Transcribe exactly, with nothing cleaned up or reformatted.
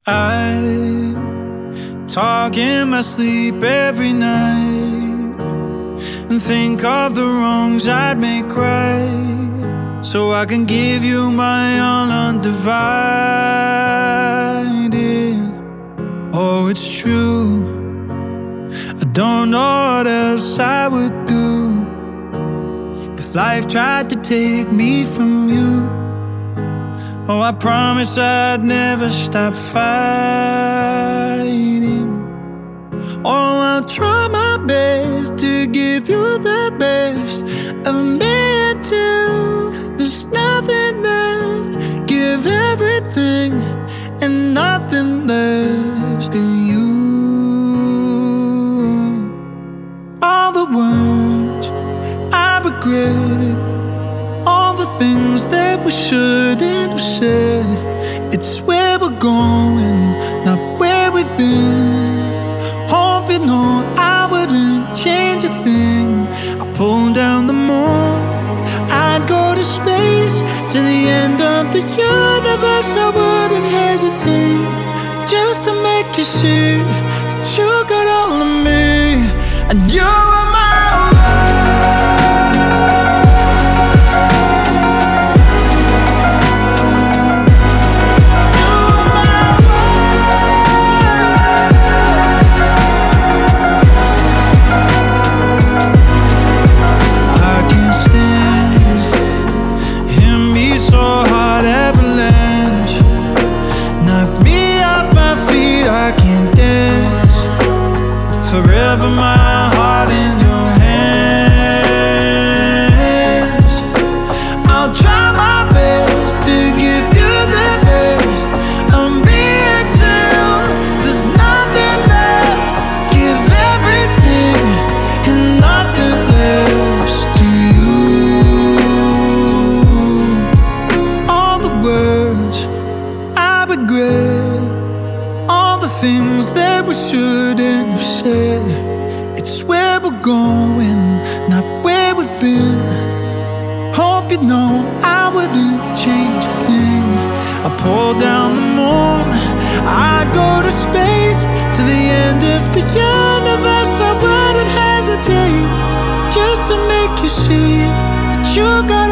I talk in my sleep every night and think of the wrongs I'd make right, so I can give you my all undivided. Oh, it's true, I don't know what else I would do if life tried to take me from you. Oh, I promise I'd never stop fighting. Oh, I'll try my best to give you the best of me until there's nothing left. Give everything and nothing less to you. All the words I regret, all the things that we shouldn't have said. It's where we're going, not where we've been. Hope you know I wouldn't change a thing. I pull down the moon, I'd go to space, to the end of the universe. I wouldn't hesitate, just to make you see that you got all of me, and you are my forever, my heart in your hands. I'll try my best to give you the best of me until there's nothing left. Give everything and nothing less to you. All the words I regret, all the things that we shouldn't have said. It's where we're going, not where we've been. Hope you know I wouldn't change a thing. I pull down the moon, I'd go to space, to the end of the universe. I wouldn't hesitate, just to make you see that you got